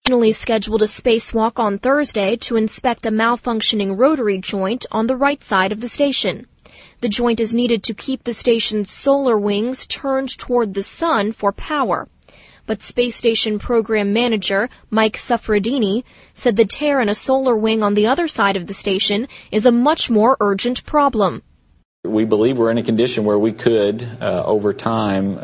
Originally scheduled a spacewalk on Thursday to inspect a malfunctioning rotary joint on the right side of the station. The joint is needed to keep the station's solar wings turned toward the sun for power. But Space Station Program Manager Mike Suffredini said the tear in a solar wing on the other side of the station is a much more urgent problem. We believe we're in a condition where we could, over time,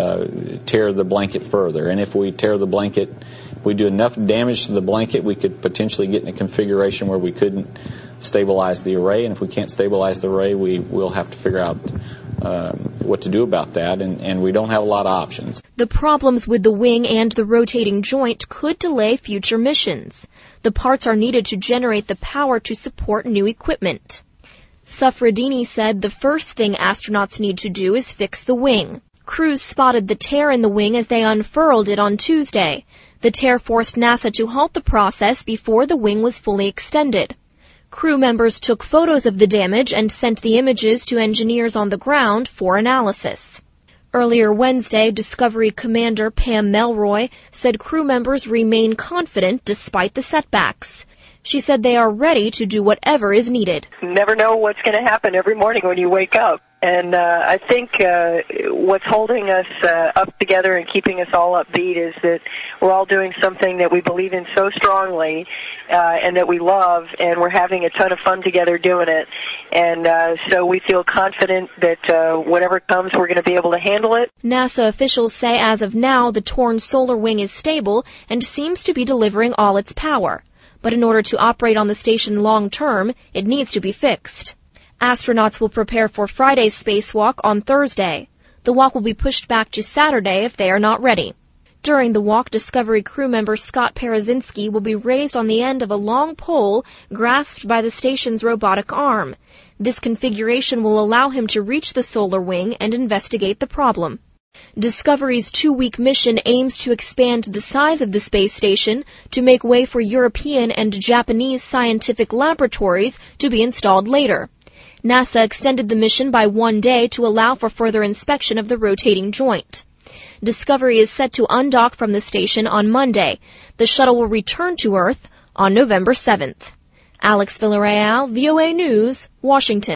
tear the blanket further. And if we tear the blanket, if we do enough damage to the blanket, we could potentially get in a configuration where we couldn't stabilize the array. And if we can't stabilize the array, we'll have to figure out what to do about that. And we don't have a lot of options. The problems with the wing and the rotating joint could delay future missions. The parts are needed to generate the power to support new equipment. Suffredini said the first thing astronauts need to do is fix the wing. Crews spotted the tear in the wing as they unfurled it on Tuesday. The tear forced NASA to halt the process before the wing was fully extended. Crew members took photos of the damage and sent the images to engineers on the ground for analysis. Earlier Wednesday, Discovery Commander Pam Melroy said crew members remain confident despite the setbacks. She said they are ready to do whatever is needed. You never know what's going to happen every morning when you wake up. And I think what's holding us up together and keeping us all upbeat is that we're all doing something that we believe in so strongly and that we love, and we're having a ton of fun together doing it. And so we feel confident that whatever comes, we're going to be able to handle it. NASA officials say as of now, the torn solar wing is stable and seems to be delivering all its power. But in order to operate on the station long term, it needs to be fixed. Astronauts will prepare for Friday's spacewalk on Thursday. The walk will be pushed back to Saturday if they are not ready. During the walk, Discovery crew member Scott Parazynski will be raised on the end of a long pole grasped by the station's robotic arm. This configuration will allow him to reach the solar wing and investigate the problem. Discovery's 2-week mission aims to expand the size of the space station to make way for European and Japanese scientific laboratories to be installed later. NASA extended the mission by 1 day to allow for further inspection of the rotating joint. Discovery is set to undock from the station on Monday. The shuttle will return to Earth on November 7th. Alex Villarreal, VOA News, Washington.